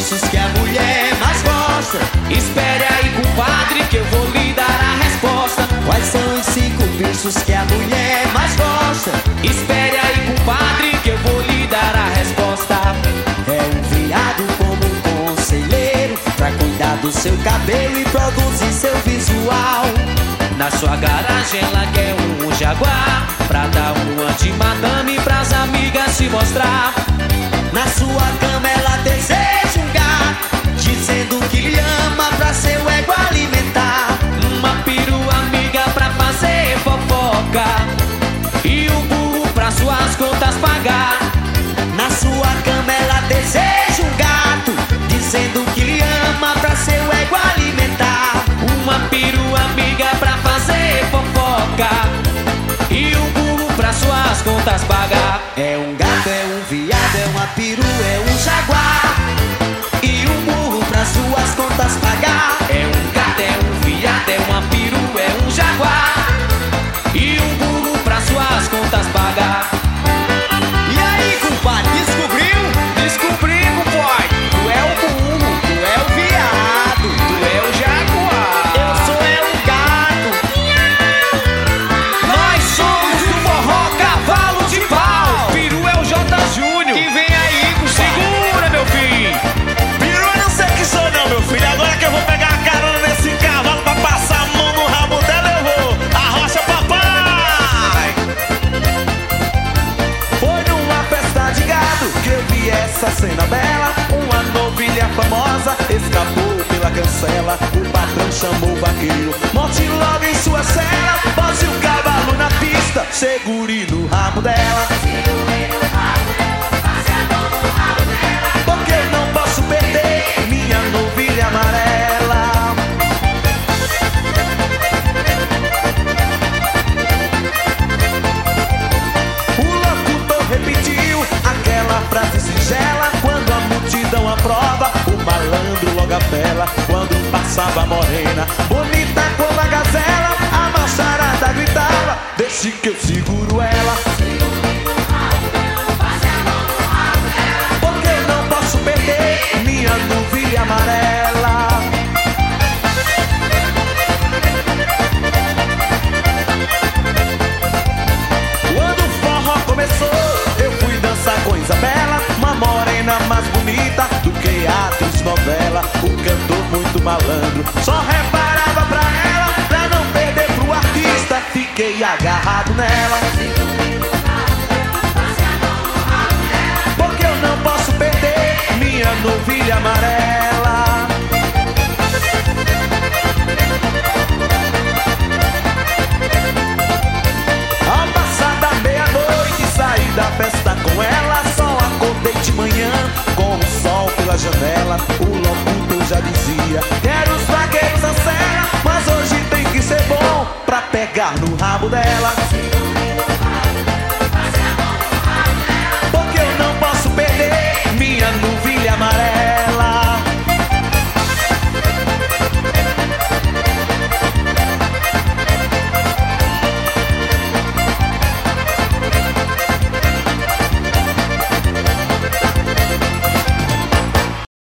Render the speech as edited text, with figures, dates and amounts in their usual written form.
bichos que a mulher mais gosta? Espere aí, compadre, que eu vou lhe dar a resposta. Quais são os 5 bichos que a mulher mais gosta? Espere aí, compadre, que eu vou lhe dar a resposta. É um viado como um conselheiro, pra cuidar do seu cabelo e produzir seu visual. Na sua garagem ela quer um jaguar, pra dar uma de madame pras amigas se mostrar. Na sua cama ela deseja um gato, dizendo que lhe ama pra seu ego alimentar. Uma perua amiga pra fazer fofoca e um burro pra suas contas pagar. Na sua cama ela deseja um gato, dizendo que lhe ama pra seu ego alimentar. Uma perua amiga pra fazer fofoca e um burro pra suas contas pagar. É um gato, é um viado, é uma perua, é um jaguar e um burro pra suas contas pagar. É um gato, é um viado, é uma perua, é um jaguar e um burro pra suas contas pagar. E aí, compadre, descobriu? Descobri, compadre. Tu é o burro, tu é o viado, tu é o jaguar. Eu sou o gato. Nós somos do forró Cavalo de Pau. Peru é o J. Júnior. Que vem aí, compadre. Segura, meu filho. Peru eu não sei que sou não, meu filho. Agora que eu vou pegar a carona nesse cavalo pra passar a mão no rabo dela, eu vou. Arrocha, papai! Foi numa festa de gado que eu vi essa cena bela. Uma novilha famosa escapou pela cancela. O patrão chamou o vaqueiro, monte logo em sua cela. Bote o cavalo na pista, segure no rabo dela. Porque eu não posso perder minha novilha amarela. O locutor repetiu aquela frase singela. Quando a multidão aprova, o malandro logo apela. Quando passava a morena, bonita como a gazela, a macharada gritava: deixe que eu seguro ela. Porque eu não posso perder minha novilha amarela. Quando o forró começou, eu fui dançar com Isabela, uma morena mais bonita do que atriz novela. O cantor muito malandro só reparava pra ela, pra não perder pro artista, fiquei agarrado nela. Porque eu não posso perder minha novilha amarela. Ao passar da meia-noite saí da festa com ela. Só acordei de manhã com o sol pela janela. O locutor já dizia: quero os vaqueiros a cena, mas hoje tem que ser bom pra pegar no rabo dela.